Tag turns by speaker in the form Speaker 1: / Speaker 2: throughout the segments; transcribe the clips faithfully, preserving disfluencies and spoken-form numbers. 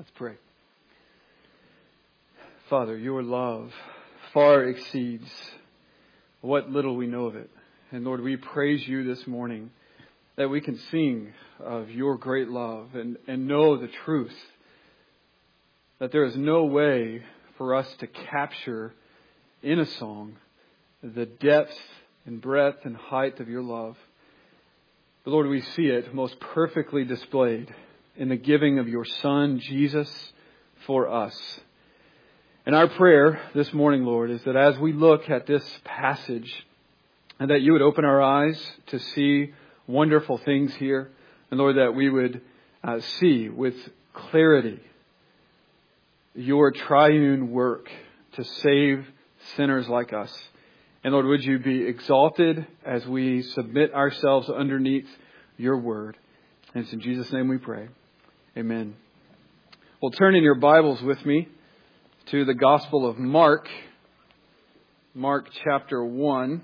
Speaker 1: Let's pray. Father, your love far exceeds what little we know of it. And Lord, we praise you this morning that we can sing of your great love and, and know the truth that there is no way for us to capture in a song the depth and breadth and height of your love. But Lord, we see it most perfectly displayed in the giving of your Son, Jesus, for us. And our prayer this morning, Lord, is that as we look at this passage, and that you would open our eyes to see wonderful things here. And Lord, that we would uh, see with clarity your triune work to save sinners like us. And Lord, would you be exalted as we submit ourselves underneath your word. And it's in Jesus' name we pray. Amen. Well, turn in your Bibles with me to the Gospel of Mark. Mark chapter one.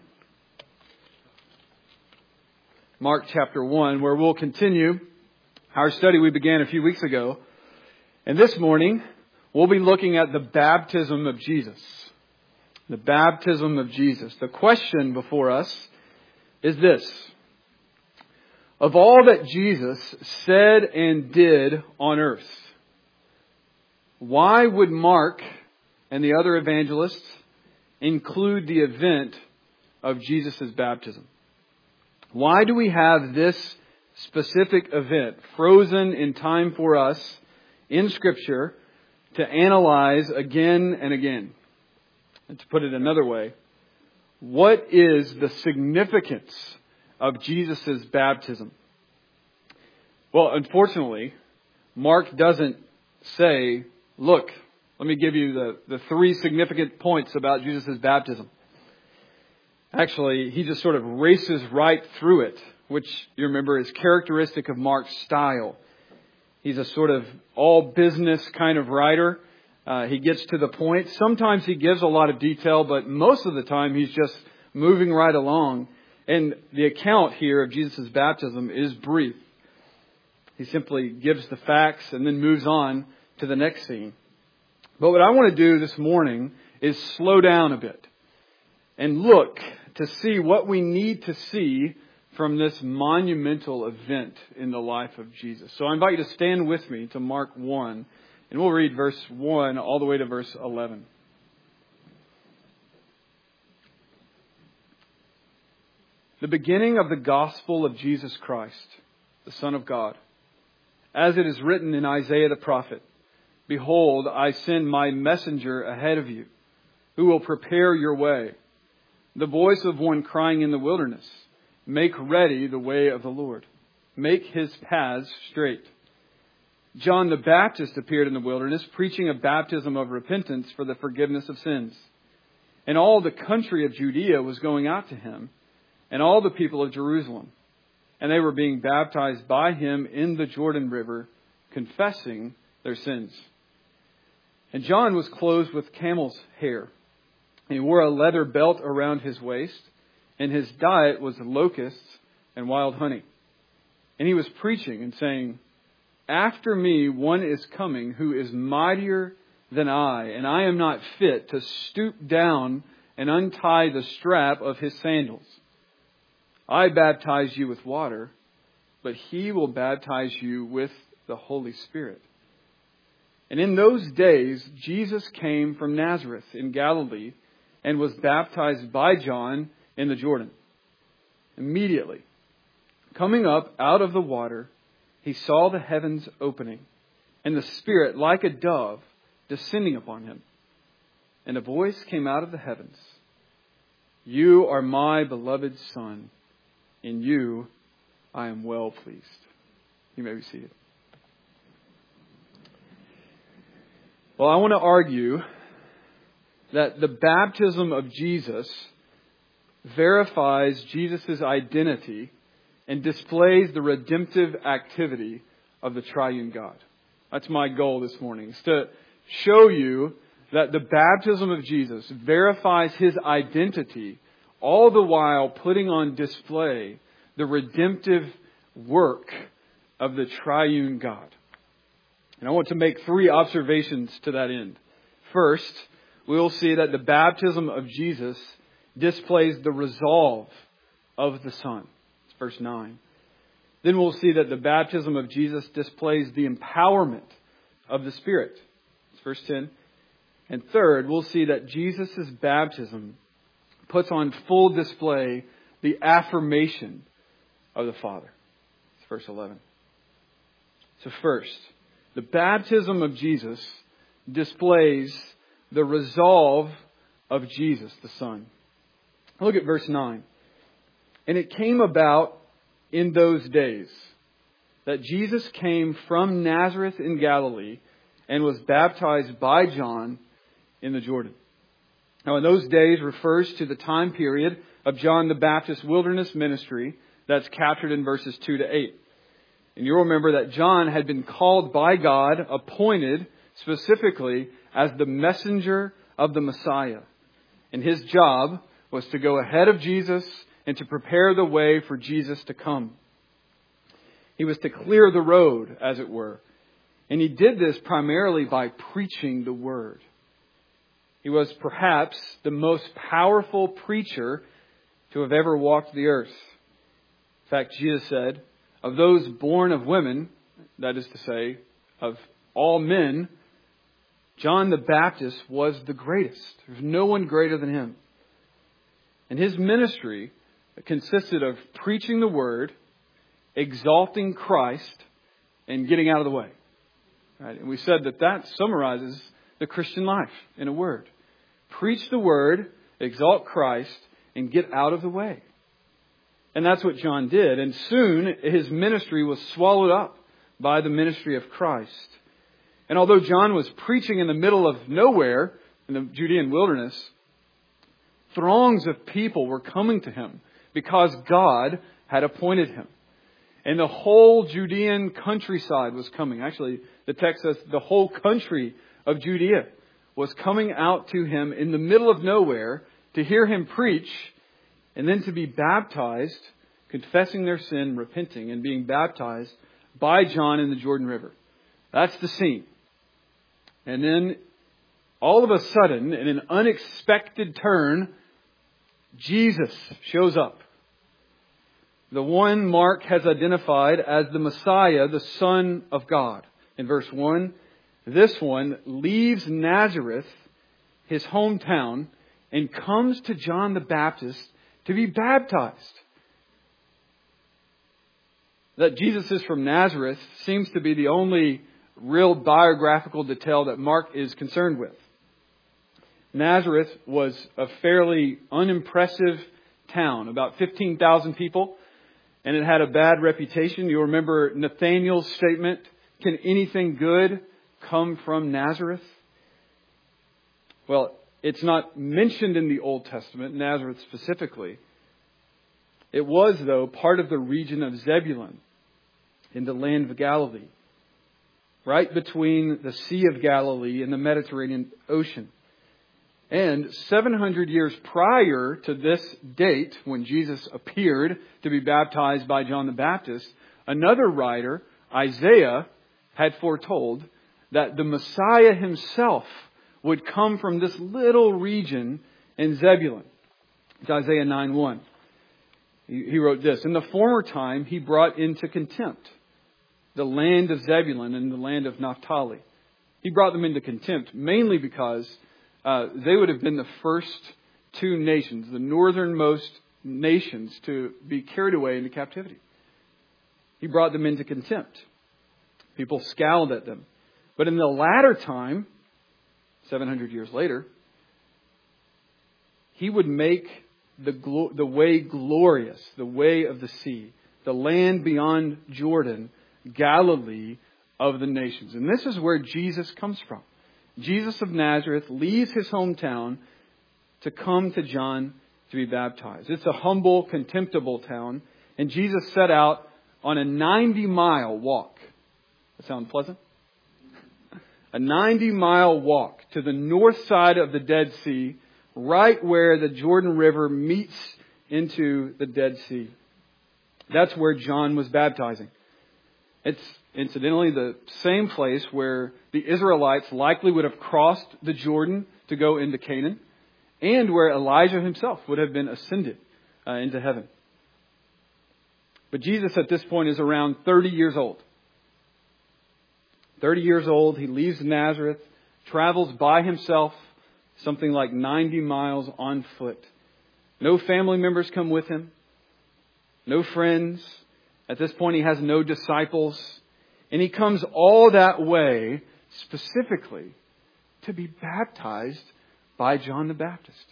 Speaker 1: Mark chapter one, where we'll continue our study we began a few weeks ago. And this morning, we'll be looking at the baptism of Jesus. The baptism of Jesus. The question before us is this. Of all that Jesus said and did on earth, why would Mark and the other evangelists include the event of Jesus' baptism? Why do we have this specific event frozen in time for us in Scripture to analyze again and again? And to put it another way, what is the significance of Jesus' baptism? Well, unfortunately, Mark doesn't say, look, let me give you the, the three significant points about Jesus' baptism. Actually, he just sort of races right through it, which you remember is characteristic of Mark's style. He's a sort of all business kind of writer. Uh, he gets to the point. Sometimes he gives a lot of detail, but most of the time he's just moving right along. And the account here of Jesus' baptism is brief. He simply gives the facts and then moves on to the next scene. But what I want to do this morning is slow down a bit and look to see what we need to see from this monumental event in the life of Jesus. So I invite you to stand with me to Mark one, and we'll read verse one all the way to verse eleven. The beginning of the gospel of Jesus Christ, the Son of God. As it is written in Isaiah the prophet, behold, I send my messenger ahead of you, who will prepare your way. The voice of one crying in the wilderness, make ready the way of the Lord. Make his paths straight. John the Baptist appeared in the wilderness, preaching a baptism of repentance for the forgiveness of sins. And all the country of Judea was going out to him, and all the people of Jerusalem. And they were being baptized by him in the Jordan River, confessing their sins. And John was clothed with camel's hair. And he wore a leather belt around his waist, and his diet was locusts and wild honey. And he was preaching and saying, after me one is coming who is mightier than I, and I am not fit to stoop down and untie the strap of his sandals. I baptize you with water, but he will baptize you with the Holy Spirit. And in those days, Jesus came from Nazareth in Galilee and was baptized by John in the Jordan. Immediately, coming up out of the water, he saw the heavens opening and the Spirit like a dove descending upon him. And a voice came out of the heavens. You are my beloved Son. In you I am well pleased. You may be seated. Well, I want to argue that the baptism of Jesus verifies Jesus' identity and displays the redemptive activity of the triune God. That's my goal this morning, is to show you that the baptism of Jesus verifies his identity, all the while putting on display the redemptive work of the triune God. And I want to make three observations to that end. First, we will see that the baptism of Jesus displays the resolve of the Son. It's verse nine. Then we'll see that the baptism of Jesus displays the empowerment of the Spirit. It's verse ten. And third, we'll see that Jesus' baptism puts on full display the affirmation of the Father. It's verse eleven. So first, the baptism of Jesus displays the resolve of Jesus, the Son. Look at verse nine. And it came about in those days that Jesus came from Nazareth in Galilee and was baptized by John in the Jordan. Now, in those days refers to the time period of John the Baptist's wilderness ministry that's captured in verses two to eight. And you'll remember that John had been called by God, appointed specifically as the messenger of the Messiah. And his job was to go ahead of Jesus and to prepare the way for Jesus to come. He was to clear the road, as it were. And he did this primarily by preaching the word. He was perhaps the most powerful preacher to have ever walked the earth. In fact, Jesus said, of those born of women, that is to say, of all men, John the Baptist was the greatest. There's no one greater than him. And his ministry consisted of preaching the word, exalting Christ, and getting out of the way. Right? And we said that that summarizes the Christian life in a word. Preach the word, exalt Christ, and get out of the way. And that's what John did. And soon his ministry was swallowed up by the ministry of Christ. And although John was preaching in the middle of nowhere, in the Judean wilderness, throngs of people were coming to him because God had appointed him. And the whole Judean countryside was coming. Actually, the text says the whole country of Judea was coming out to him in the middle of nowhere to hear him preach and then to be baptized, confessing their sin, repenting, and being baptized by John in the Jordan River. That's the scene. And then, all of a sudden, in an unexpected turn, Jesus shows up. The one Mark has identified as the Messiah, the Son of God. In verse one, this one leaves Nazareth, his hometown, and comes to John the Baptist to be baptized. That Jesus is from Nazareth seems to be the only real biographical detail that Mark is concerned with. Nazareth was a fairly unimpressive town, about fifteen thousand people, and it had a bad reputation. You'll remember Nathanael's statement, "Can anything good come from Nazareth?" Well, it's not mentioned in the Old Testament, Nazareth specifically. It was, though, part of the region of Zebulun in the land of Galilee, right between the Sea of Galilee and the Mediterranean Ocean. And seven hundred years prior to this date, when Jesus appeared to be baptized by John the Baptist, another writer, Isaiah, had foretold that the Messiah himself would come from this little region in Zebulun. It's Isaiah nine one. He wrote this, "In the former time he brought into contempt the land of Zebulun and the land of Naphtali." He brought them into contempt mainly because uh, they would have been the first two nations, the northernmost nations, to be carried away into captivity. He brought them into contempt. People scowled at them. But in the latter time, seven hundred years later, he would make the glo- the way glorious, the way of the sea, the land beyond Jordan, Galilee of the nations. And this is where Jesus comes from. Jesus of Nazareth leaves his hometown to come to John to be baptized. It's a humble, contemptible town. And Jesus set out on a ninety mile walk. That sound pleasant? A ninety mile walk to the north side of the Dead Sea, right where the Jordan River meets into the Dead Sea. That's where John was baptizing. It's incidentally the same place where the Israelites likely would have crossed the Jordan to go into Canaan, and where Elijah himself would have been ascended uh, into heaven. But Jesus at this point is around thirty years old. thirty years old, he leaves Nazareth, travels by himself, something like ninety miles on foot. No family members come with him. No friends. At this point, he has no disciples. And he comes all that way specifically to be baptized by John the Baptist.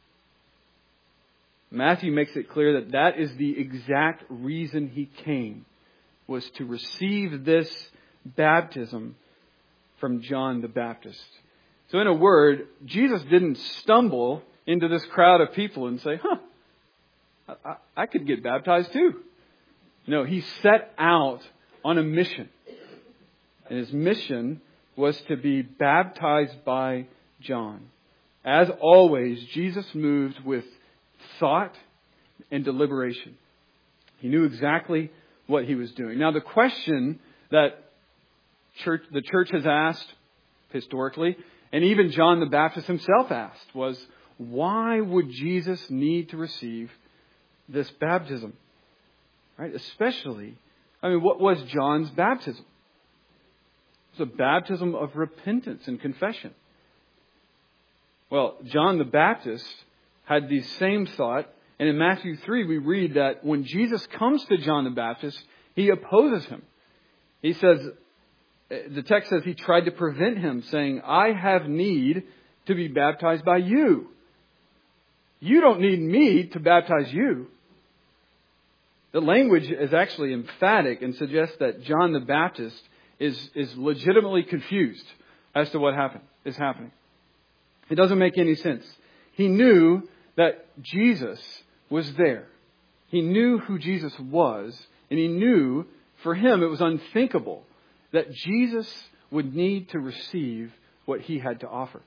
Speaker 1: Matthew makes it clear that that is the exact reason he came, was to receive this baptism from John the Baptist. So in a word, Jesus didn't stumble into this crowd of people and say, huh, I, I could get baptized too. No, he set out on a mission. And his mission was to be baptized by John. As always, Jesus moved with thought and deliberation. He knew exactly what he was doing. Now, the question that church, the church has asked historically, and even John the Baptist himself asked, was, why would Jesus need to receive this baptism? Right? Especially, I mean, what was John's baptism? It was a baptism of repentance and confession. Well, John the Baptist had the same thought. And in Matthew three, we read that when Jesus comes to John the Baptist, he opposes him. He says, the text says he tried to prevent him, saying, I have need to be baptized by you. You don't need me to baptize you. The language is actually emphatic and suggests that John the Baptist is, is legitimately confused as to what happened, is happening. It doesn't make any sense. He knew that Jesus was there. He knew who Jesus was, and he knew for him it was unthinkable that Jesus would need to receive what he had to offer.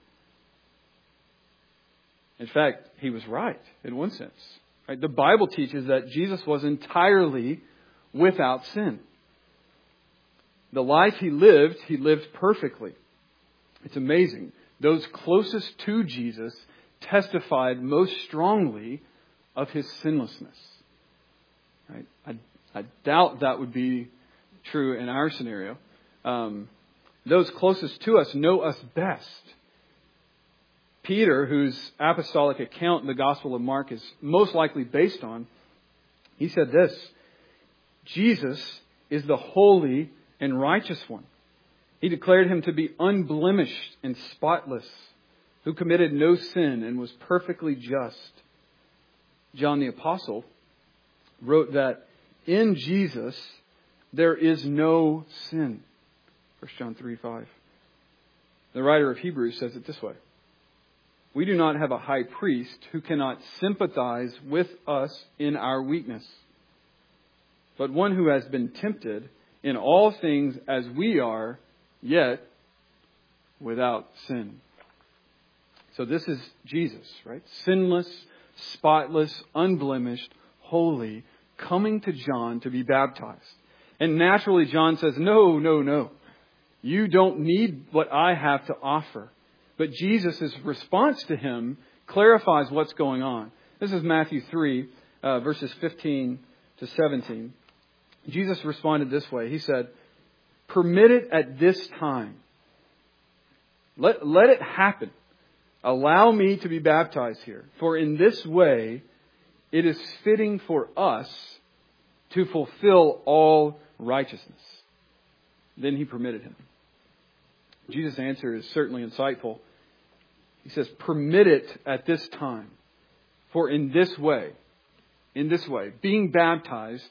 Speaker 1: In fact, he was right in one sense. Right? The Bible teaches that Jesus was entirely without sin. The life he lived, he lived perfectly. It's amazing. Those closest to Jesus testified most strongly of his sinlessness. Right? I, I doubt that would be true in our scenario. Um, those closest to us know us best. Peter, whose apostolic account the Gospel of Mark is most likely based on, he said this, Jesus is the holy and righteous one. He declared him to be unblemished and spotless, who committed no sin and was perfectly just. John the Apostle wrote that in Jesus there is no sin. First John three five. The writer of Hebrews says it this way. We do not have a high priest who cannot sympathize with us in our weakness, but one who has been tempted in all things as we are, yet without sin. So this is Jesus, right? Sinless, spotless, unblemished, holy, coming to John to be baptized. And naturally, John says, no, no, no. You don't need what I have to offer. But Jesus' response to him clarifies what's going on. This is Matthew three, uh, verses fifteen to seventeen. Jesus responded this way. He said, permit it at this time. Let, let it happen. Allow me to be baptized here. For in this way, it is fitting for us to fulfill all righteousness. Then he permitted him. Jesus' answer is certainly insightful. He says, permit it at this time. For in this way, in this way, being baptized,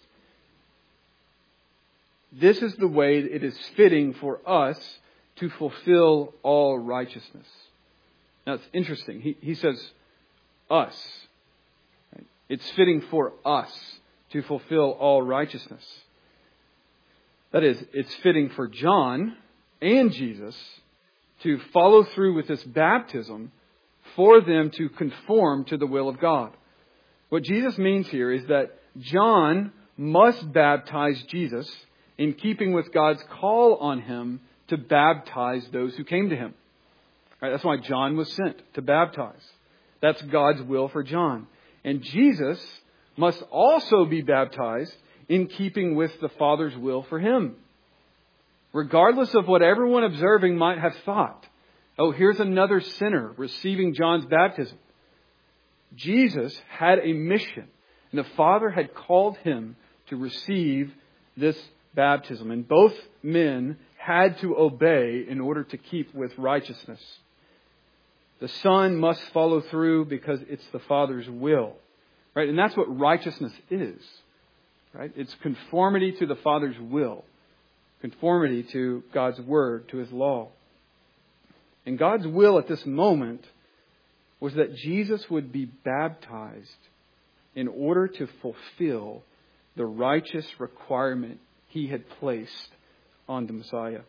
Speaker 1: this is the way it is fitting for us to fulfill all righteousness. Now it's interesting. He, he says, us. Right? It's fitting for us to fulfill all righteousness. That is, it's fitting for John and Jesus to follow through with this baptism for them to conform to the will of God. What Jesus means here is that John must baptize Jesus in keeping with God's call on him to baptize those who came to him. Right, that's why John was sent to baptize. That's God's will for John. And Jesus must also be baptized in keeping with the Father's will for him. Regardless of what everyone observing might have thought. Oh, here's another sinner receiving John's baptism. Jesus had a mission, and the Father had called him to receive this baptism. And both men had to obey in order to keep with righteousness. The Son must follow through because it's the Father's will. Right? And that's what righteousness is. Right? It's conformity to the Father's will. Conformity to God's Word, to His law. And God's will at this moment was that Jesus would be baptized in order to fulfill the righteous requirement He had placed on the Messiah.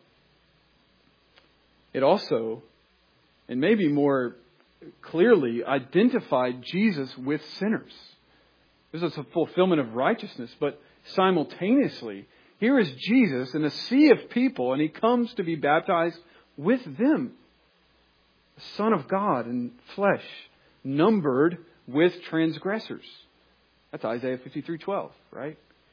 Speaker 1: It also, and maybe more clearly, identified Jesus with sinners. This is a fulfillment of righteousness, but simultaneously, here is Jesus in a sea of people, and He comes to be baptized with them. The Son of God in flesh, numbered with transgressors. That's Isaiah fifty-three twelve, right?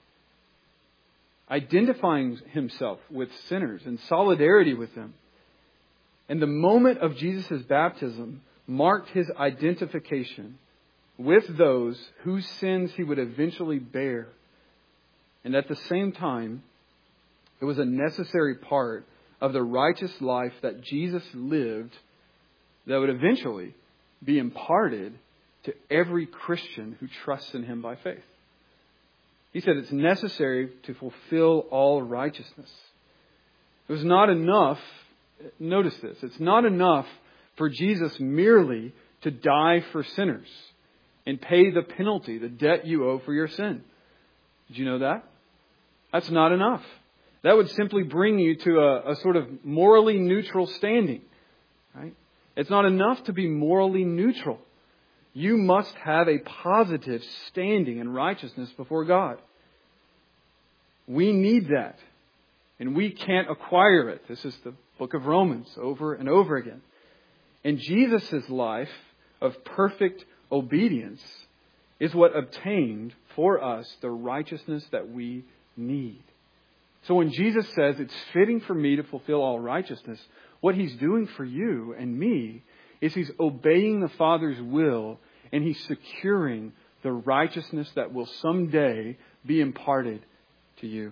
Speaker 1: Identifying Himself with sinners in solidarity with them. And the moment of Jesus' baptism marked His identification with those whose sins He would eventually bear. And at the same time, it was a necessary part of the righteous life that Jesus lived that would eventually be imparted to every Christian who trusts in Him by faith. He said it's necessary to fulfill all righteousness. It was not enough, notice this, it's not enough for Jesus merely to die for sinners and pay the penalty, the debt you owe for your sin. Did you know that? That's not enough. That would simply bring you to a, a sort of morally neutral standing. Right? It's not enough to be morally neutral. You must have a positive standing in righteousness before God. We need that. And we can't acquire it. This is the book of Romans over and over again. And Jesus' life of perfect obedience is what obtained for us the righteousness that we need. So when Jesus says it's fitting for me to fulfill all righteousness, what He's doing for you and me is He's obeying the Father's will, and He's securing the righteousness that will someday be imparted to you.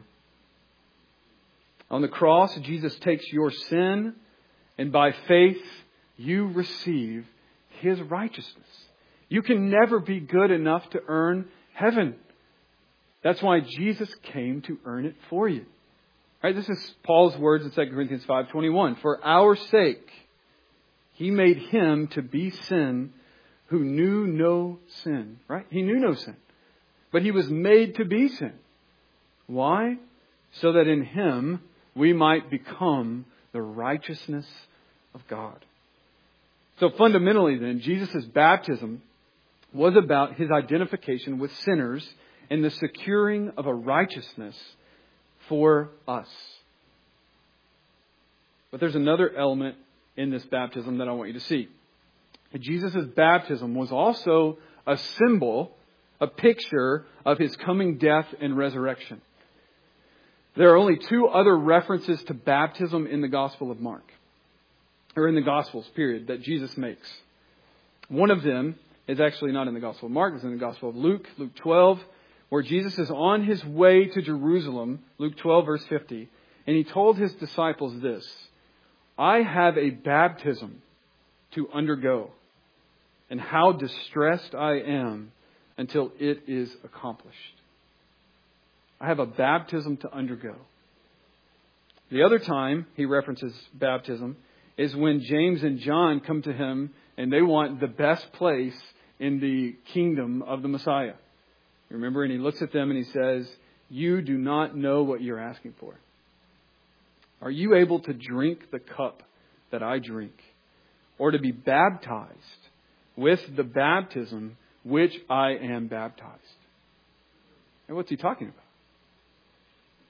Speaker 1: On the cross, Jesus takes your sin, and by faith, you receive His righteousness. You can never be good enough to earn heaven. That's why Jesus came to earn it for you. Right? This is Paul's words in Second Corinthians five twenty-one. For our sake, He made Him to be sin who knew no sin. Right? He knew no sin. But He was made to be sin. Why? So that in Him we might become the righteousness of God. So fundamentally then, Jesus' baptism was about His identification with sinners and the securing of a righteousness for us. But there's another element in this baptism that I want you to see. Jesus' baptism was also a symbol, a picture of His coming death and resurrection. There are only two other references to baptism in the Gospel of Mark, or in the Gospels, period, that Jesus makes. One of them is actually not in the Gospel of Mark, it's in the Gospel of Luke, Luke twelve, where Jesus is on His way to Jerusalem, Luke twelve, verse fifty, and He told His disciples this, I have a baptism to undergo, and how distressed I am until it is accomplished. I have a baptism to undergo. The other time He references baptism is when James and John come to Him and they want the best place in the kingdom of the Messiah. Remember, and He looks at them and He says, you do not know what you're asking for. Are you able to drink the cup that I drink? Or to be baptized with the baptism which I am baptized? And what's He talking about?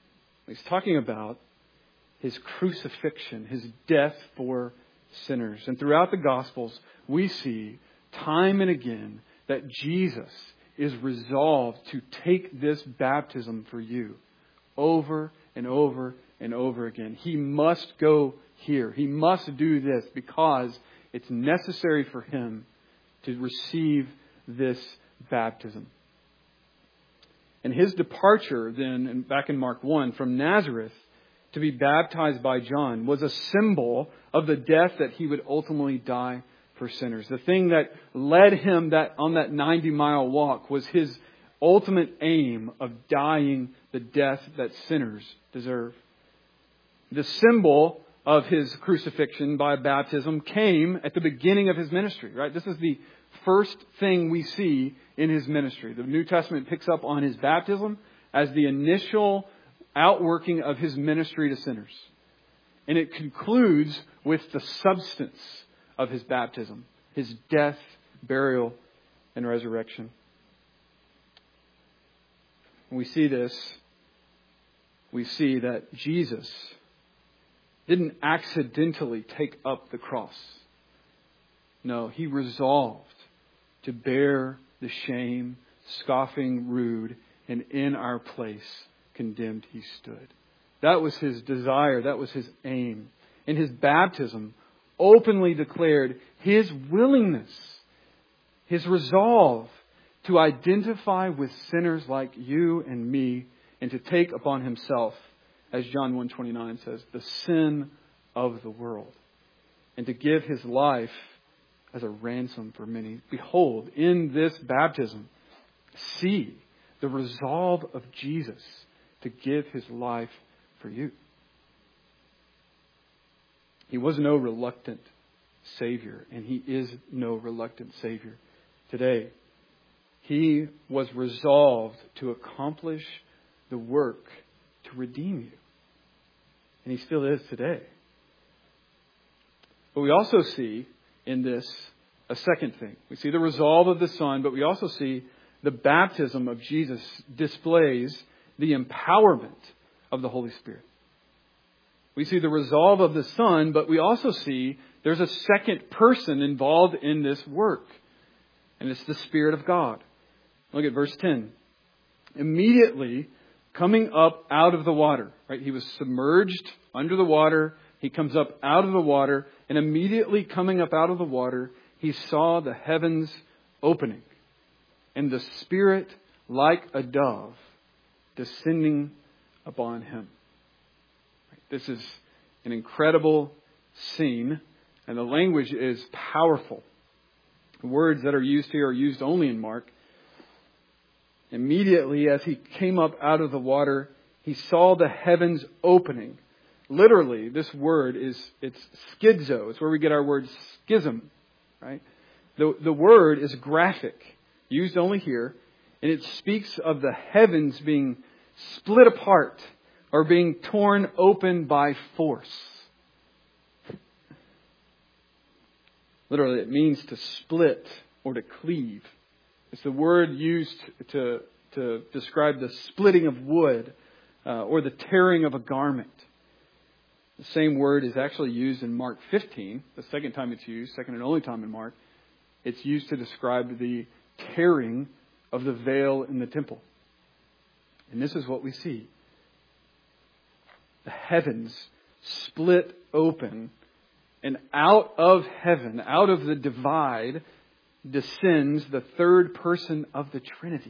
Speaker 1: He's talking about His crucifixion, His death for sinners. And throughout the Gospels, we see time and again that Jesus is resolved to take this baptism for you over and over and over again. He must go here. He must do this because it's necessary for Him to receive this baptism. And His departure then, back in Mark one, from Nazareth to be baptized by John was a symbol of the death that He would ultimately die for sinners. The thing that led Him that on that ninety mile walk was His ultimate aim of dying the death that sinners deserve. The symbol of His crucifixion by baptism came at the beginning of His ministry, right? This is the first thing we see in His ministry. The New Testament picks up on His baptism as the initial outworking of His ministry to sinners. And it concludes with the substance of His baptism, His death, burial, and resurrection. When we see this, we see that Jesus didn't accidentally take up the cross. No, He resolved to bear the shame, scoffing, rude, and in our place condemned He stood. That was His desire. That was His aim. In His baptism, openly declared His willingness, His resolve to identify with sinners like you and me and to take upon Himself, as John one twenty-nine says, the sin of the world, and to give His life as a ransom for many. Behold, in this baptism, see the resolve of Jesus to give His life for you. He was no reluctant Savior, and He is no reluctant Savior today. He was resolved to accomplish the work to redeem you. And He still is today. But we also see in this a second thing. We see the resolve of the Son, but we also see the baptism of Jesus displays the empowerment of the Holy Spirit. We see the resolve of the Son, but we also see there's a second person involved in this work. And it's the Spirit of God. Look at verse ten. Immediately coming up out of the water, right? He was submerged under the water. He comes up out of the water, and immediately coming up out of the water, He saw the heavens opening and the Spirit like a dove descending upon Him. This is an incredible scene, and the language is powerful. The words that are used here are used only in Mark. Immediately, as He came up out of the water, He saw the heavens opening. Literally, this word is, it's schizo. It's where we get our word schism, right? The, the word is graphic, used only here, and it speaks of the heavens being split apart or being torn open by force. Literally, it means to split or to cleave. It's the word used to, to describe the splitting of wood uh, or the tearing of a garment. The same word is actually used in Mark fifteen, the second time it's used, second and only time in Mark. It's used to describe the tearing of the veil in the temple. And this is what we see. The heavens split open, and out of heaven, out of the divide, descends the third person of the Trinity.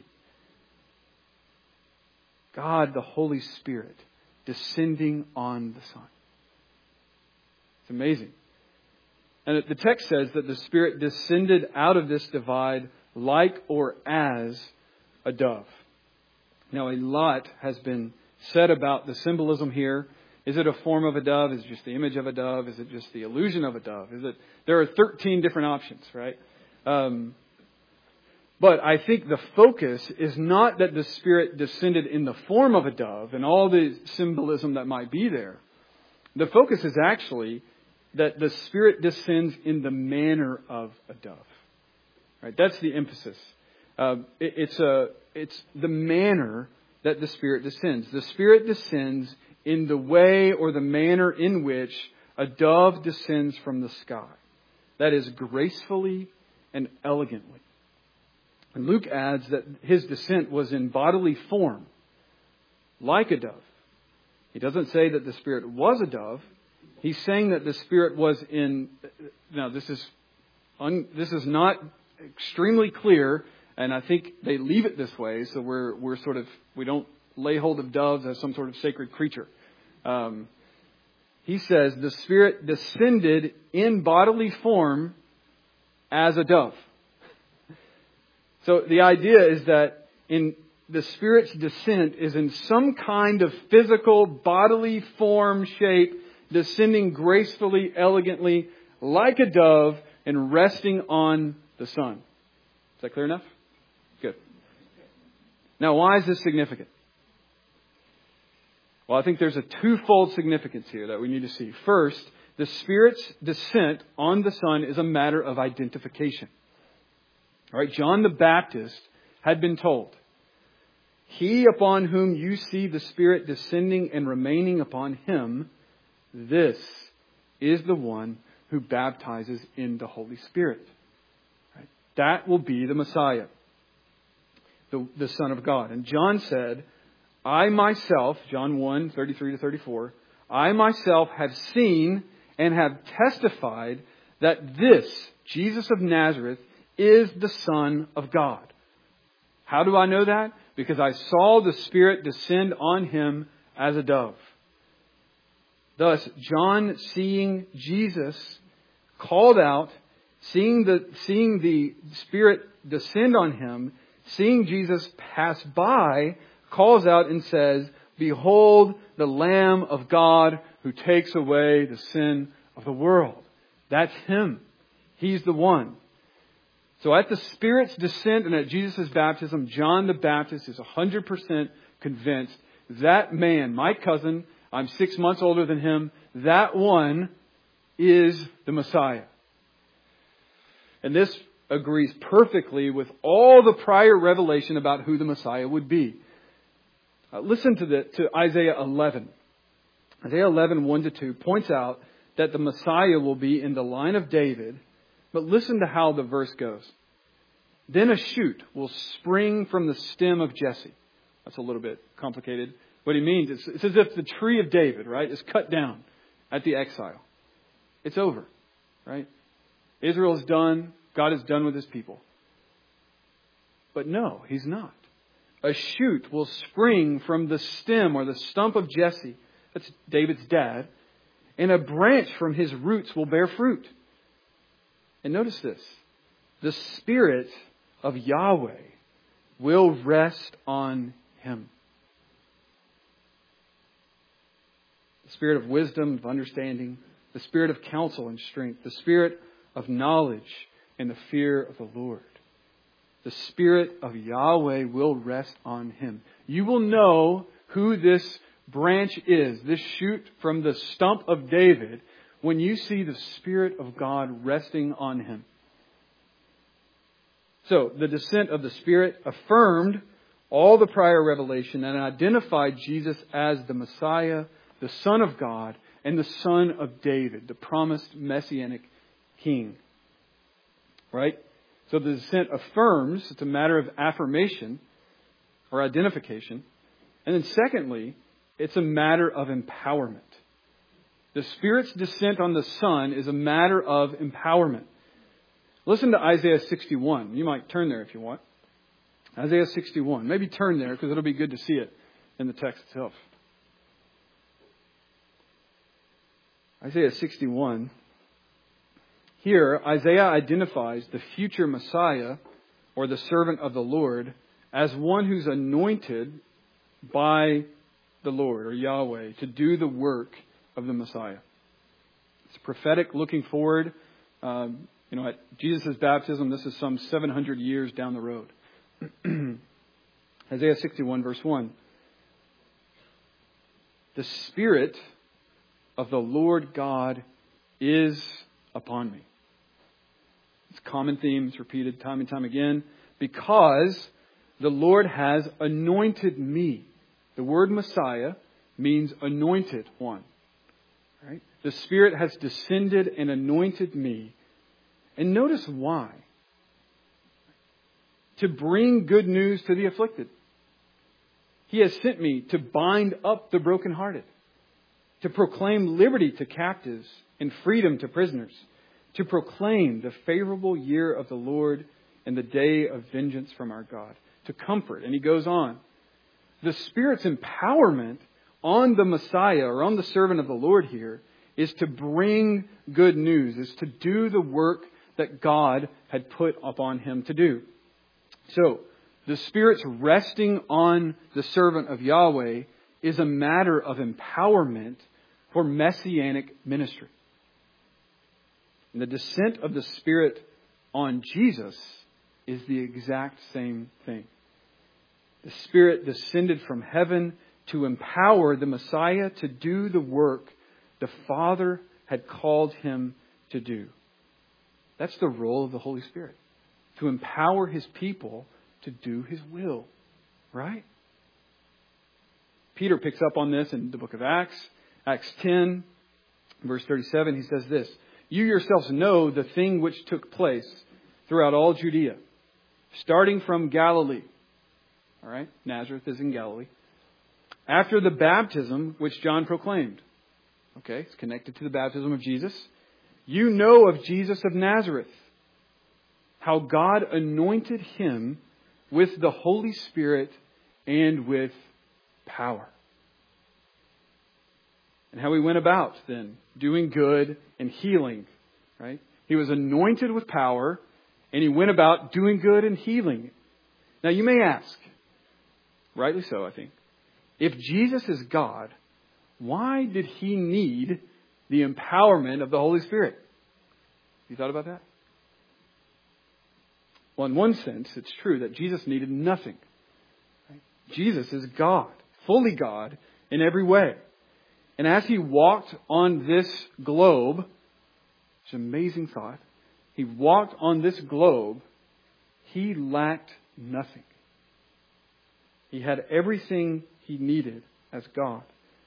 Speaker 1: God, the Holy Spirit, descending on the Son. It's amazing. And the text says that the Spirit descended out of this divide like or as a dove. Now, a lot has been said about the symbolism here. Is it a form of a dove? Is it just the image of a dove? Is it just the illusion of a dove? Is it? There are thirteen different options, right? Um, but I think the focus is not that the Spirit descended in the form of a dove and all the symbolism that might be there. The focus is actually that the Spirit descends in the manner of a dove. Right? That's the emphasis. Uh, it, it's a it's the manner that the Spirit descends. The Spirit descends in the way or the manner in which a dove descends from the sky. That is, gracefully and elegantly. And Luke adds that his descent was in bodily form, like a dove. He doesn't say that the Spirit was a dove. He's saying that the Spirit was in... Now, this is un, this is not extremely clear, and I think they leave it this way, so we're we're sort of... We don't lay hold of doves as some sort of sacred creature. Um, he says the Spirit descended in bodily form as a dove. So the idea is that in the Spirit's descent is in some kind of physical, bodily form, shape, descending gracefully, elegantly, like a dove, and resting on the Son. Is that clear enough? Good. Now, why is this significant? Well, I think there's a twofold significance here that we need to see. First, the Spirit's descent on the Son is a matter of identification. All right, John the Baptist had been told, "He upon whom you see the Spirit descending and remaining upon him, this is the one who baptizes in the Holy Spirit." Right? That will be the Messiah, the, the Son of God. And John said, "I myself," John one, thirty-three to thirty-four, "I myself have seen and have testified that this, Jesus of Nazareth, is the Son of God." How do I know that? Because I saw the Spirit descend on him as a dove. Thus, John, seeing Jesus called out, seeing the, seeing the Spirit descend on him, seeing Jesus pass by, calls out and says, "Behold the Lamb of God who takes away the sin of the world." That's him. He's the one. So at the Spirit's descent and at Jesus' baptism, John the Baptist is one hundred percent convinced that man, my cousin, I'm six months older than him, that one is the Messiah. And this agrees perfectly with all the prior revelation about who the Messiah would be. Uh, listen to, the, to Isaiah eleven. Isaiah eleven, one to two points out that the Messiah will be in the line of David. But listen to how the verse goes. "Then a shoot will spring from the stem of Jesse." That's a little bit complicated. What he means is it's as if the tree of David, right, is cut down at the exile. It's over, right? Israel's done. God is done with his people. But no, he's not. A shoot will spring from the stem or the stump of Jesse. That's David's dad. And a branch from his roots will bear fruit. And notice this. The Spirit of Yahweh will rest on him. The Spirit of wisdom, of understanding. The Spirit of counsel and strength. The Spirit of knowledge and the fear of the Lord. The Spirit of Yahweh will rest on him. You will know who this branch is, this shoot from the stump of David, when you see the Spirit of God resting on him. So, the descent of the Spirit affirmed all the prior revelation and identified Jesus as the Messiah, the Son of God, and the Son of David, the promised Messianic King. Right? So the descent affirms, it's a matter of affirmation or identification. And then secondly, it's a matter of empowerment. The Spirit's descent on the Son is a matter of empowerment. Listen to Isaiah sixty-one. You might turn there if you want. Isaiah sixty-one. Maybe turn there because it'll be good to see it in the text itself. Isaiah sixty-one. Here, Isaiah identifies the future Messiah, or the servant of the Lord, as one who's anointed by the Lord, or Yahweh, to do the work of the Messiah. It's prophetic, looking forward. Um, you know, at Jesus' baptism, this is some seven hundred years down the road. Isaiah sixty-one, verse one. "The Spirit of the Lord God is upon me." It's a common theme. It's repeated time and time again. "Because the Lord has anointed me." The word Messiah means anointed one. Right? The Spirit has descended and anointed me. And notice why. To bring good news to the afflicted. He has sent me to bind up the brokenhearted, to proclaim liberty to captives and freedom to prisoners, to proclaim the favorable year of the Lord and the day of vengeance from our God, to comfort. And he goes on. The Spirit's empowerment on the Messiah or on the servant of the Lord here is to bring good news, is to do the work that God had put upon him to do. So, the Spirit's resting on the servant of Yahweh is a matter of empowerment for messianic ministry. And the descent of the Spirit on Jesus is the exact same thing. The Spirit descended from heaven to empower the Messiah to do the work the Father had called him to do. That's the role of the Holy Spirit. To empower his people to do his will. Right? Peter picks up on this in the book of Acts. Acts ten, verse thirty-seven, he says this. You yourselves know the thing which took place throughout all Judea, starting from Galilee. All right? Nazareth is in Galilee. After the baptism which John proclaimed. Okay, it's connected to the baptism of Jesus. You know of Jesus of Nazareth, how God anointed him with the Holy Spirit and with power. And how he went about then, doing good and healing. Right? He was anointed with power, and he went about doing good and healing. Now you may ask, rightly so, I think, if Jesus is God, why did he need the empowerment of the Holy Spirit? You thought about that? Well, in one sense, it's true that Jesus needed nothing. Right? Jesus is God, fully God in every way. And as he walked on this globe, it's an amazing thought, he walked on this globe, he lacked nothing. He had everything he needed as God.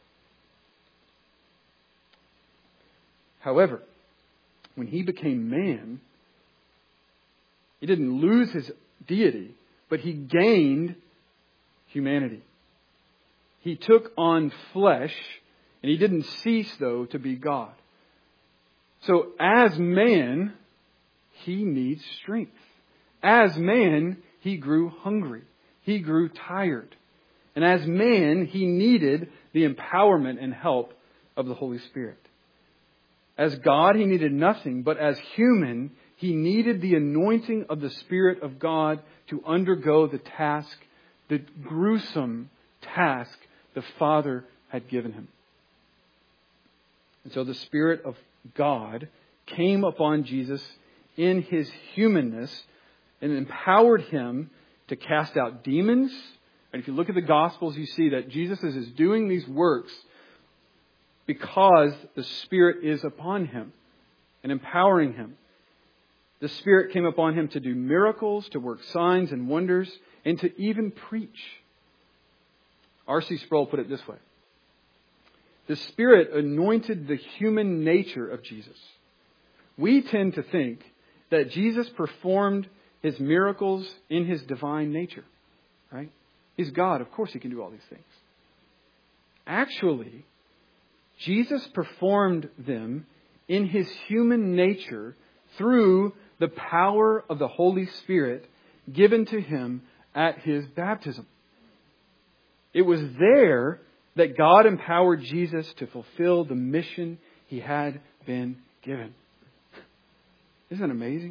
Speaker 1: However, when he became man, he didn't lose his deity, but he gained humanity. He took on flesh, and he didn't cease, though, to be God. So as man, he needs strength. As man, he grew hungry. He grew tired. And as man, he needed the empowerment and help of the Holy Spirit. As God, he needed nothing, but as human, he needed the anointing of the Spirit of God to undergo the task, the gruesome task the Father had given him. And so the Spirit of God came upon Jesus in his humanness and empowered him to cast out demons. And if you look at the Gospels, you see that Jesus is doing these works because the Spirit is upon him and empowering him. The Spirit came upon him to do miracles, to work signs and wonders, and to even preach. R C Sproul put it this way. The Spirit anointed the human nature of Jesus. We tend to think that Jesus performed his miracles in his divine nature. Right? He's God. Of course he can do all these things. Actually, Jesus performed them in his human nature through the power of the Holy Spirit given to him at his baptism. It was there that God empowered Jesus to fulfill the mission he had been given. Isn't that amazing?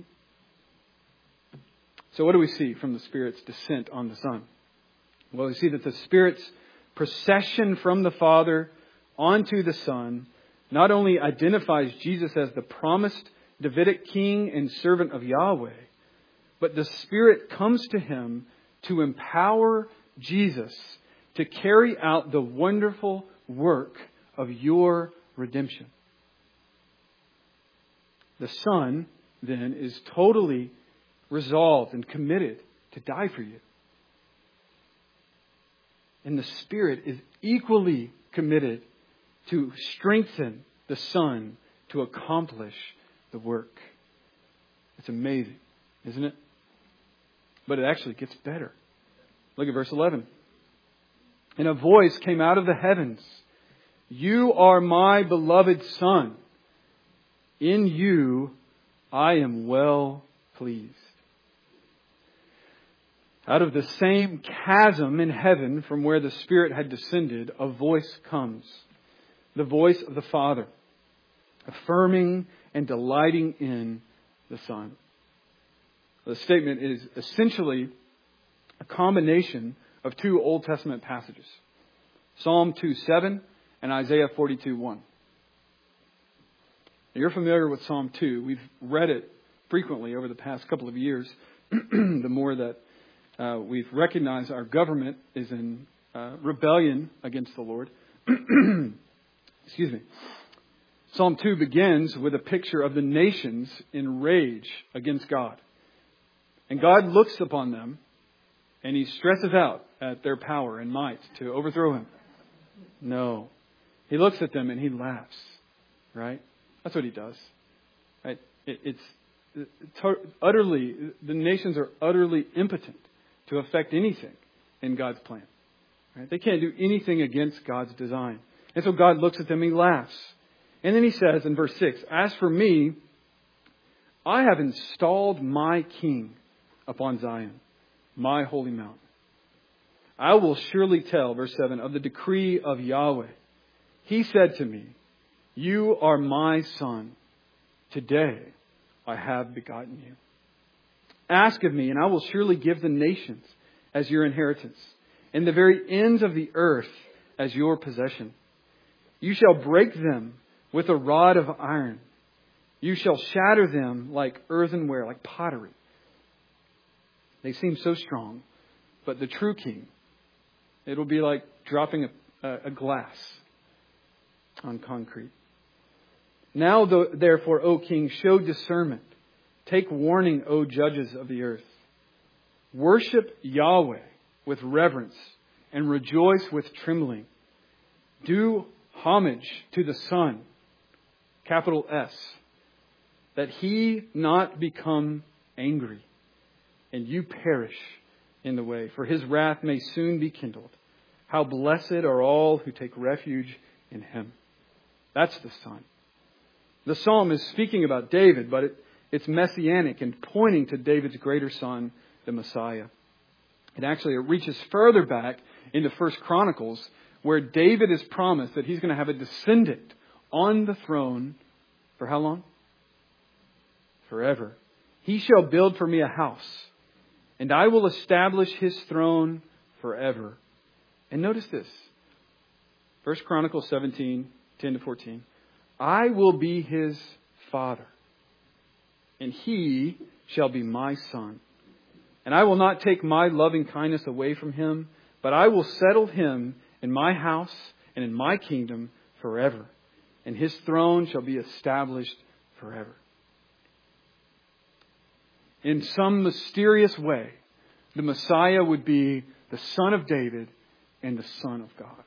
Speaker 1: So what do we see from the Spirit's descent on the Son? Well, we see that the Spirit's procession from the Father onto the Son not only identifies Jesus as the promised Davidic king and servant of Yahweh, but the Spirit comes to him to empower Jesus to carry out the wonderful work of your redemption. The Son, then, is totally resolved and committed to die for you. And the Spirit is equally committed to strengthen the Son to accomplish the work. It's amazing, isn't it? But it actually gets better. Look at verse eleven. And a voice came out of the heavens. You are my beloved Son. In you I am well pleased. Out of the same chasm in heaven from where the Spirit had descended, a voice comes. The voice of the Father, affirming and delighting in the Son. The statement is essentially a combination of two Old Testament passages. Psalm two seven and Isaiah forty-two one. You're familiar with Psalm two. We've read it frequently over the past couple of years. The more that uh, we've recognized our government is in uh, rebellion against the Lord. Excuse me. Psalm two begins with a picture of the nations in rage against God. And God looks upon them and He stresses out at their power and might to overthrow Him. No. He looks at them and He laughs. Right? That's what He does. Right? It, it's, it's utterly, the nations are utterly impotent to affect anything in God's plan. Right? They can't do anything against God's design. And so God looks at them and He laughs. And then He says in verse six, as for me, I have installed my King upon Zion, my holy mountain. I will surely tell, verse seven, of the decree of Yahweh. He said to me, you are my Son. Today I have begotten you. Ask of me, and I will surely give the nations as your inheritance, and the very ends of the earth as your possession. You shall break them with a rod of iron. You shall shatter them like earthenware, like pottery. They seem so strong, but the true King, it'll be like dropping a, a glass on concrete. Now, therefore, O King, show discernment. Take warning, O judges of the earth. Worship Yahweh with reverence and rejoice with trembling. Do homage to the Son, capital S, that He not become angry and you perish in the way, for His wrath may soon be kindled. How blessed are all who take refuge in Him. That's the Son. The psalm is speaking about David, but it, it's messianic and pointing to David's greater son, the Messiah. And actually it reaches further back into First Chronicles, where David is promised that he's going to have a descendant on the throne for how long? Forever. He shall build for me a house, and I will establish His throne forever. And notice this. First Chronicles seventeen, ten to fourteen. I will be His father, and He shall be my son. And I will not take my loving kindness away from him, but I will settle him in my house and in my kingdom forever. And His throne shall be established forever. In some mysterious way, the Messiah would be the Son of David and the Son of God.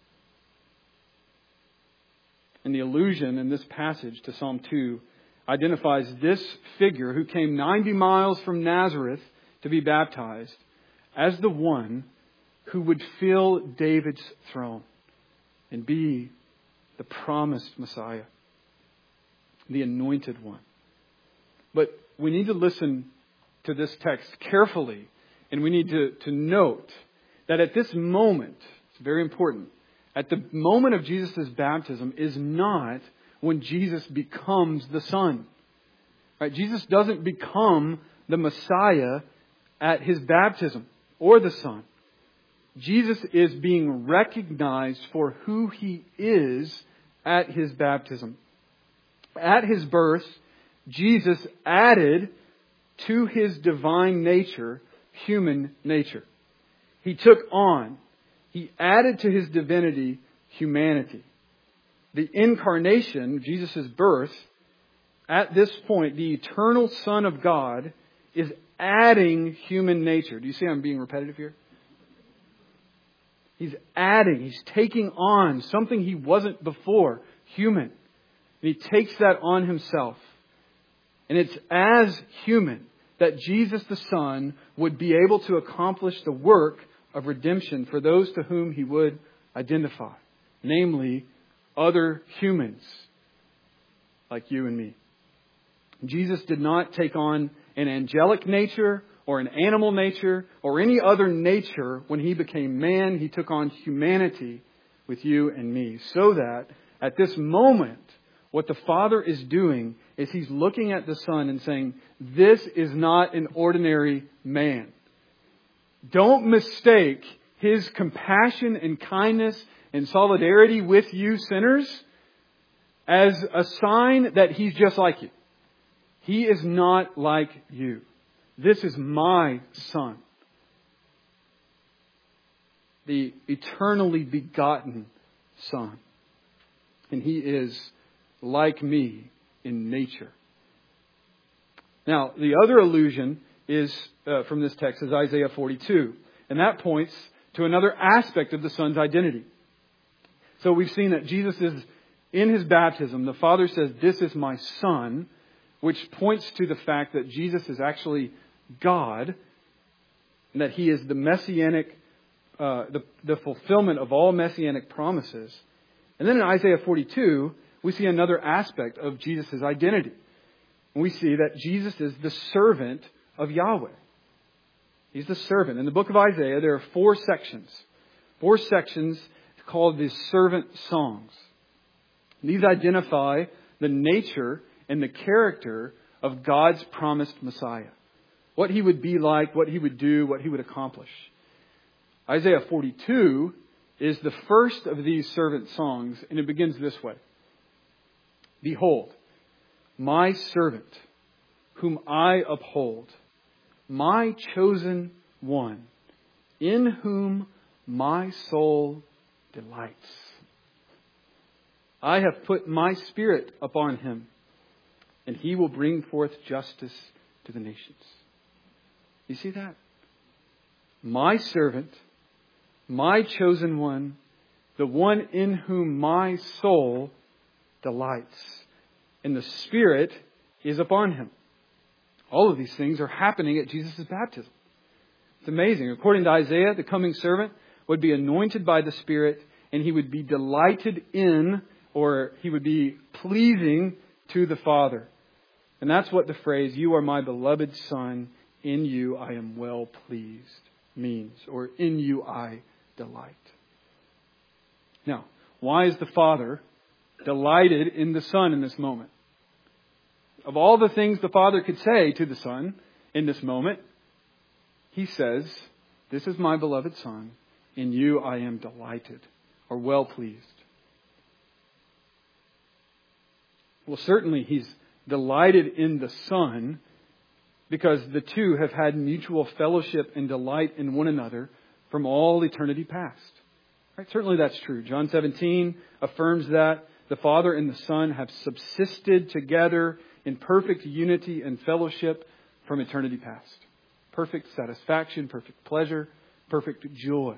Speaker 1: And the allusion in this passage to Psalm two identifies this figure who came ninety miles from Nazareth to be baptized as the one who would fill David's throne and be the promised Messiah, the anointed one. But we need to listen to this text carefully, and we need to, to note that at this moment, it's very important, at the moment of Jesus' baptism is not when Jesus becomes the Son. Right? Jesus doesn't become the Messiah at His baptism or the Son. Jesus is being recognized for who He is at His baptism. At His birth, Jesus added to His divine nature human nature. He took on, He added to His divinity humanity. The incarnation, Jesus' birth, at this point, the eternal Son of God is adding human nature. Do you see I'm being repetitive here? He's adding, He's taking on something He wasn't before, human. And He takes that on Himself. And it's as human that Jesus the Son would be able to accomplish the work of redemption for those to whom He would identify. Namely, other humans like you and me. Jesus did not take on an angelic nature or an animal nature or any other nature when He became man. He took on humanity with you and me. So that at this moment, what the Father is doing is He's looking at the Son and saying, this is not an ordinary man. Don't mistake His compassion and kindness and solidarity with you sinners as a sign that He's just like you. He is not like you. This is my Son. The eternally begotten Son. And He is like me in nature. Now, the other allusion is uh, from this text is Isaiah forty-two. And that points to another aspect of the Son's identity. So we've seen that Jesus is, in His baptism, the Father says, this is my Son, which points to the fact that Jesus is actually God, and that He is the messianic, uh, the, the fulfillment of all messianic promises. And then in Isaiah forty-two, we see another aspect of Jesus' identity. And we see that Jesus is the servant of Yahweh. He's the servant. In the book of Isaiah, there are four sections. Four sections called the servant songs. These identify the nature and the character of God's promised Messiah. What He would be like, what He would do, what He would accomplish. Isaiah forty-two is the first of these servant songs, and it begins this way. Behold, my servant, whom I uphold, my chosen one, in whom my soul delights. I have put my Spirit upon Him, and He will bring forth justice to the nations. You see that? My servant, my chosen one, the one in whom my soul delights. And the Spirit is upon Him. All of these things are happening at Jesus' baptism. It's amazing. According to Isaiah, the coming servant would be anointed by the Spirit, and he would be delighted in, or he would be pleasing to the Father. And that's what the phrase, you are my beloved Son, in you I am well pleased, means. Or in you I delight. Now, why is the Father delighted in the Son in this moment? Of all the things the Father could say to the Son in this moment, He says, this is my beloved Son, in you I am delighted, or well pleased. Well, certainly He's delighted in the Son because the two have had mutual fellowship and delight in one another from all eternity past. Right? Certainly that's true. John seventeen affirms that the Father and the Son have subsisted together in perfect unity and fellowship from eternity past. Perfect satisfaction, perfect pleasure, perfect joy.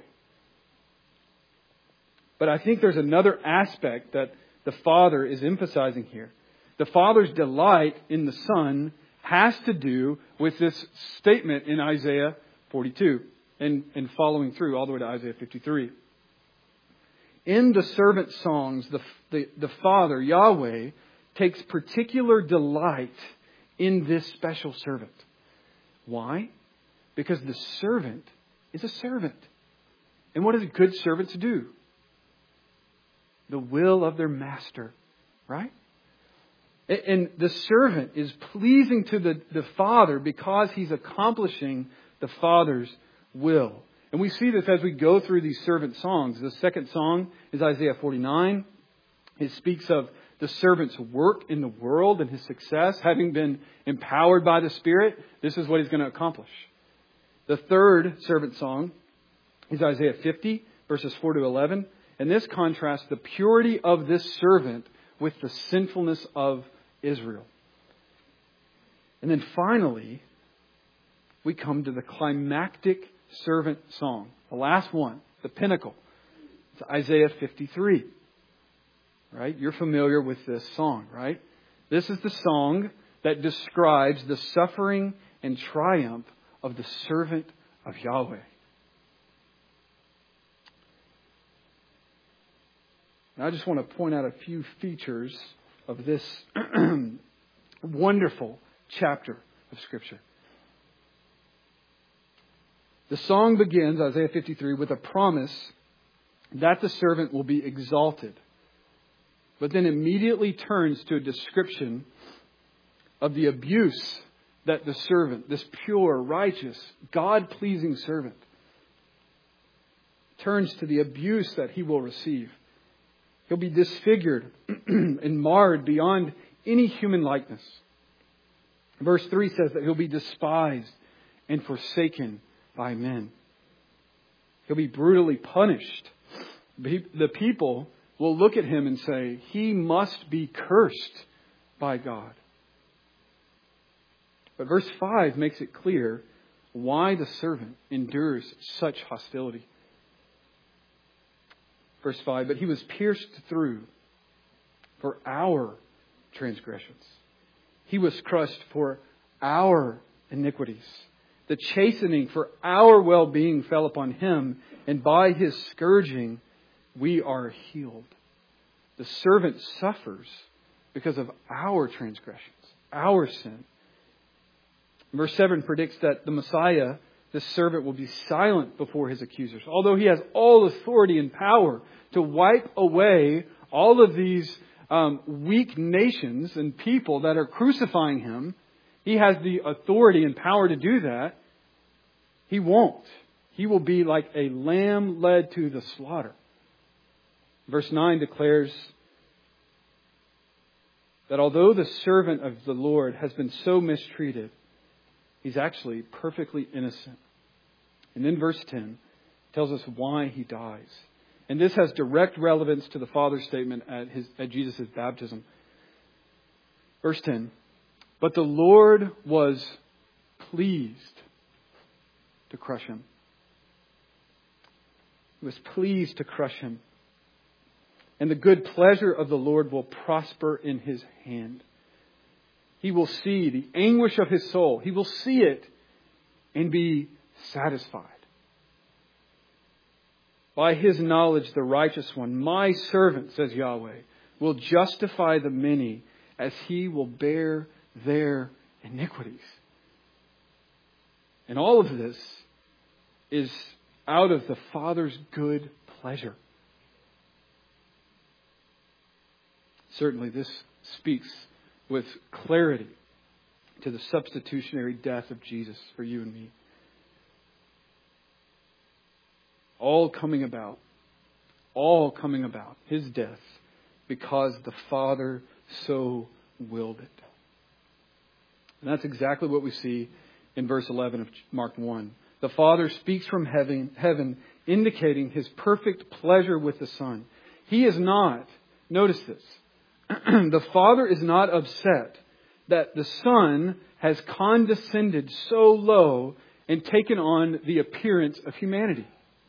Speaker 1: But I think there's another aspect that the Father is emphasizing here. The Father's delight in the Son has to do with this statement in Isaiah forty-two and, and following through all the way to Isaiah fifty-three. In the servant songs, the, the, the Father, Yahweh, takes particular delight in this special servant. Why? Because the servant is a servant. And what does good servants do? The will of their master, right? And the servant is pleasing to the, the Father because he's accomplishing the Father's will. And we see this as we go through these servant songs. The second song is Isaiah forty-nine. It speaks of the servant's work in the world and his success, having been empowered by the Spirit. This is what he's going to accomplish. The third servant song is Isaiah fifty, verses four to eleven. And this contrasts the purity of this servant with the sinfulness of Israel. And then finally, we come to the climactic servant song. The last one, the pinnacle It's Isaiah fifty-three. Right? You're familiar with this song, right? This is the song that describes the suffering and triumph of the servant of Yahweh. Now, I just want to point out a few features of this wonderful chapter of Scripture. The song begins, Isaiah fifty-three, with a promise that the servant will be exalted, but then immediately turns to a description of the abuse that the servant, this pure, righteous, God-pleasing servant, turns to the abuse that he will receive. He'll be disfigured and marred beyond any human likeness. Verse three says that he'll be despised and forsaken by men. He'll be brutally punished. The people will look at him and say, he must be cursed by God. But verse five makes it clear why the servant endures such hostility. Verse five, but he was pierced through for our transgressions. He was crushed for our iniquities. The chastening for our well-being fell upon him, and by his scourging we are healed. The servant suffers because of our transgressions, our sin. Verse seven predicts that the Messiah, this servant, will be silent before his accusers. Although he has all authority and power to wipe away all of these um, weak nations and people that are crucifying him, he has the authority and power to do that. He won't. He will be like a lamb led to the slaughter. Verse nine declares that although the servant of the Lord has been so mistreated, he's actually perfectly innocent. And then verse ten tells us why he dies. And this has direct relevance to the Father's statement at, his, at Jesus' baptism. Verse ten, but the Lord was pleased to crush him. He was pleased to crush him. And the good pleasure of the Lord will prosper in his hand. He will see the anguish of his soul. He will see it and be satisfied. By his knowledge, the righteous one, my servant, says Yahweh, will justify the many as he will bear their iniquities. And all of this is out of the Father's good pleasure. Certainly this speaks with clarity to the substitutionary death of Jesus for you and me. All coming about, all coming about, his death, because the Father so willed it. And that's exactly what we see in verse eleven of Mark one. The Father speaks from heaven, heaven, indicating his perfect pleasure with the Son. He is not, notice this, the Father is not upset that the Son has condescended so low and taken on the appearance of humanity.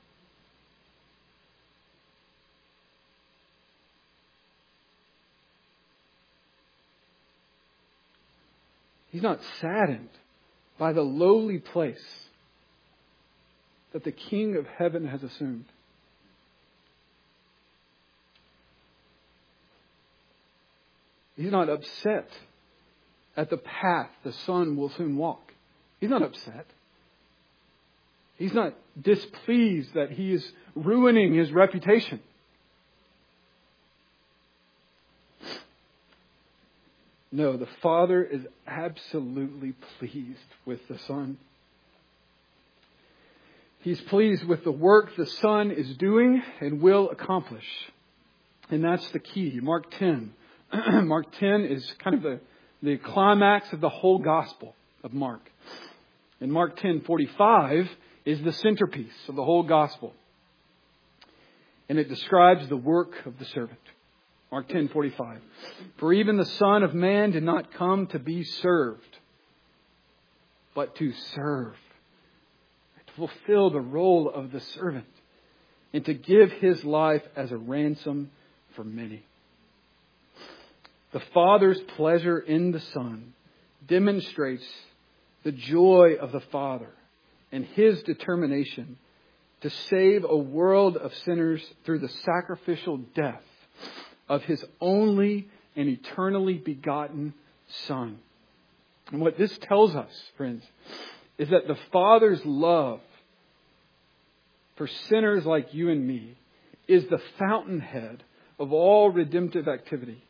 Speaker 1: He's not saddened by the lowly place that the King of heaven has assumed. He's not upset at the path the Son will soon walk. He's not upset. He's not displeased that he is ruining his reputation. No, the Father is absolutely pleased with the Son. He's pleased with the work the Son is doing and will accomplish. And that's the key. Mark ten. Mark ten is kind of the, the climax of the whole Gospel of Mark. And Mark ten forty-five is the centerpiece of the whole Gospel. And it describes the work of the servant. Mark ten forty-five. For even the Son of Man did not come to be served, but to serve. To fulfill the role of the servant. and to give His life as a ransom for many. The Father's pleasure in the Son demonstrates the joy of the Father and His determination to save a world of sinners through the sacrificial death of His only and eternally begotten Son. And what this tells us, friends, is that the Father's love for sinners like you and me is the fountainhead of all redemptive activity.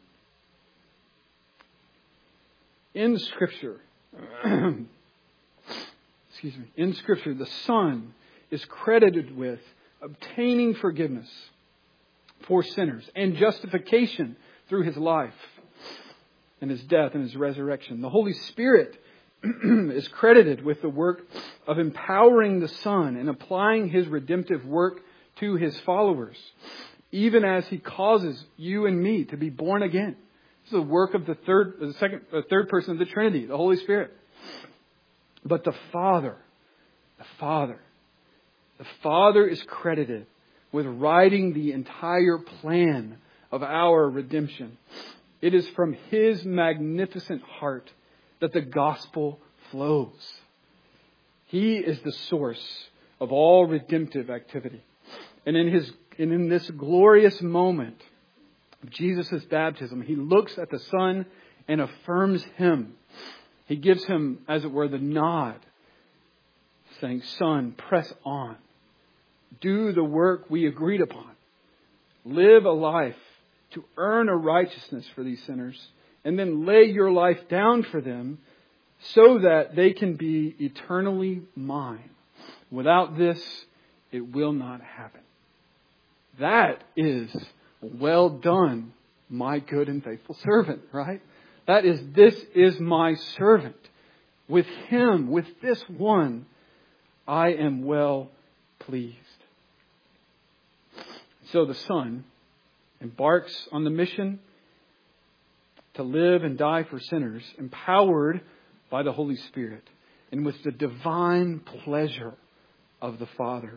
Speaker 1: In Scripture, excuse me, in Scripture, the Son is credited with obtaining forgiveness for sinners and justification through His life and His death and His resurrection. The Holy Spirit is credited with the work of empowering the Son and applying His redemptive work to His followers, even as He causes you and me to be born again. This is the work of the third, the second, the third person of the Trinity, the Holy Spirit. But the Father, the Father, the Father is credited with writing the entire plan of our redemption. It is from His magnificent heart that the gospel flows. He is the source of all redemptive activity. And in his and in this glorious moment of Jesus' baptism, He looks at the Son and affirms Him. He gives Him, as it were, the nod, saying, Son, press on. Do the work we agreed upon. Live a life to earn a righteousness for these sinners, and then lay your life down for them so that they can be eternally mine. Without this, it will not happen. That is well done, my good and faithful servant, right? That is, this is my servant. With him, with this one, I am well pleased. So the Son embarks on the mission to live and die for sinners, empowered by the Holy Spirit and with the divine pleasure of the Father.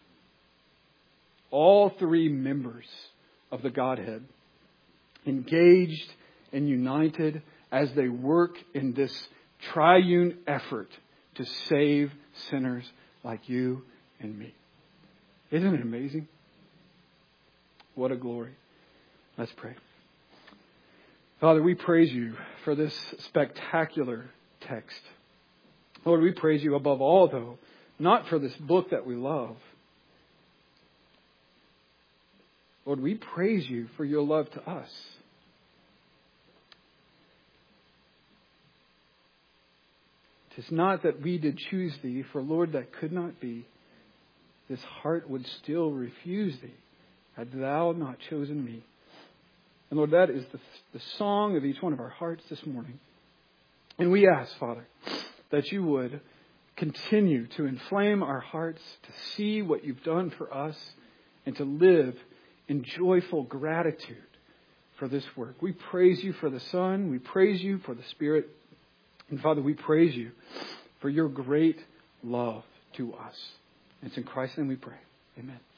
Speaker 1: All three members of the Godhead engaged and united as they work in this triune effort to save sinners like you and me. Isn't it amazing? What a glory. Let's pray. Father, we praise You for this spectacular text. Lord, we praise You above all, though, not for this book that we love. Lord, we praise You for Your love to us. Tis not that we did choose Thee, for Lord, that could not be. This heart would still refuse Thee, had Thou not chosen me. And Lord, that is the, the song of each one of our hearts this morning. And we ask, Father, that You would continue to inflame our hearts to see what You've done for us and to live in joyful gratitude for this work. We praise You for the Son. We praise You for the Spirit. And Father, we praise You for Your great love to us. It's in Christ's name we pray. Amen.